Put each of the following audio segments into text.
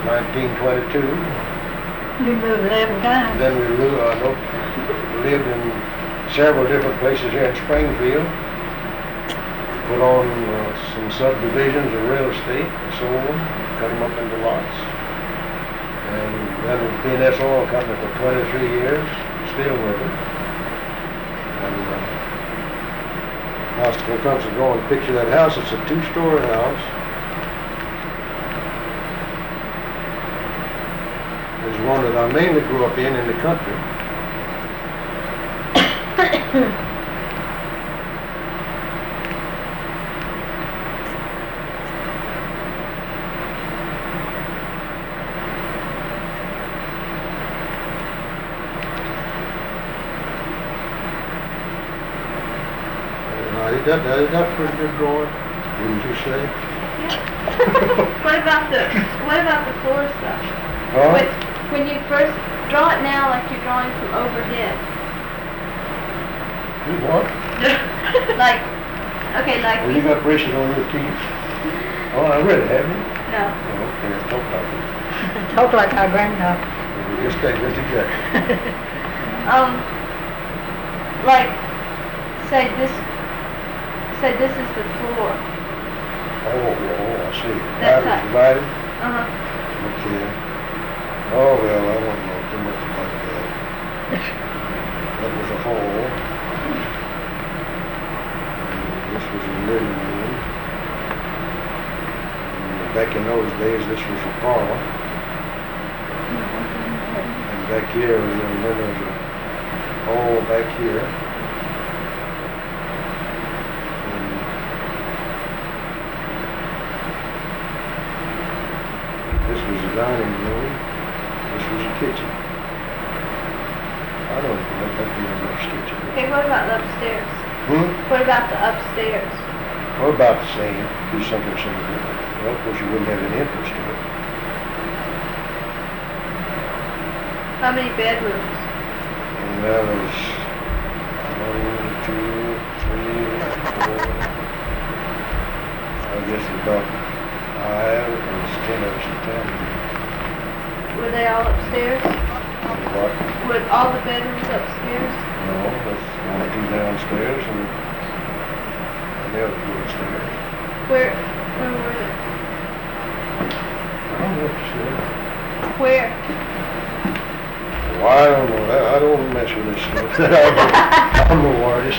1922. You moved 11 times. Then we lived in several different places here in Springfield. Put on some subdivisions of real estate and sold them, cut them up into lots. And then with P&S Oil Company for 23 years, still with it. And now still comes to go and picture that house. It's a 2-story house. It's one that I mainly grew up in the country. Is that pretty good drawing, wouldn't you say? What about the floor stuff? Huh? When you first draw it now, like you're drawing from overhead. You what? Like, okay, like. Well, you got braces on your teeth. Oh, I read it, haven't you? No. Oh, okay, talk like it. Talk like our granddaughter. Just exactly. Like, say this is the floor. Oh, I see. That's That was divided? Uh-huh. Okay. Oh, well, I don't know too much about that. That was a hall. And this was a living room. And back in those days, this was a parlor. And back here was then there was a hall back here. This was a dining room. This was a kitchen. I don't know if that be a much kitchen. Okay, what about the upstairs? Hmm? What about the upstairs? What about the same? Do something similar. Well, of course, you wouldn't have an entrance to it. How many bedrooms? And that was 1, 2, 3, 4. I guess about 5. It was 10 of us at the time. Were they all upstairs? What? Were all the bedrooms upstairs? No, that's 1 or 2 downstairs and the other 2 upstairs. Where were they? I don't know what to say. Where? Well, I don't know. I don't mess with this stuff. I'm no artist.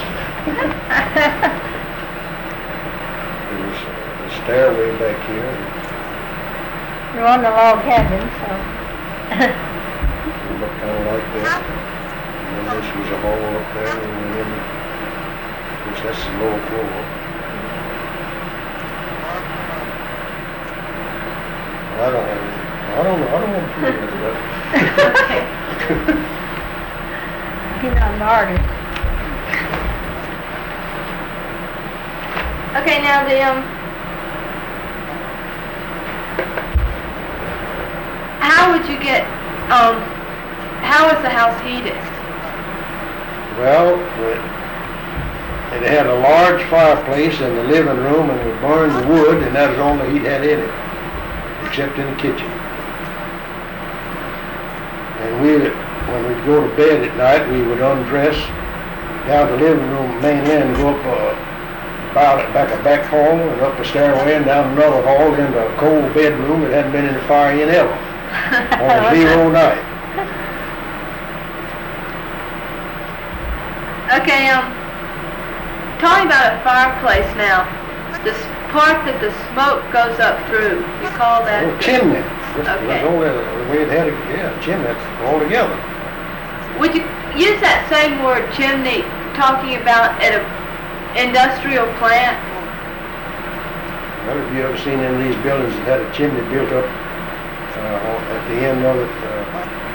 There was a stairway back here. You're on the log cabin, so. It looked kind of like that. And then this was a hall up there, and then, of course, that's the lower floor. I don't know. I don't want to do that. Okay. He's not an artist. Okay, now how would you get, how is the house heated? Well, it had a large fireplace in the living room, and we burned the wood, and that was all the heat had in it, except in the kitchen. And when we'd go to bed at night, we would undress down the living room main end, go up a back hall, and up a stairway, and down another hall into a cold bedroom that hadn't been in the fire in ever, on a 0 night. Okay, talking about a fireplace now, this part that the smoke goes up through, you call that? Oh, chimney. Okay. That's all the way it had it, chimney, that's all together. Would you use that same word, chimney, talking about at a industrial plant? Well, have you ever seen any of these buildings that had a chimney built up at the end of it?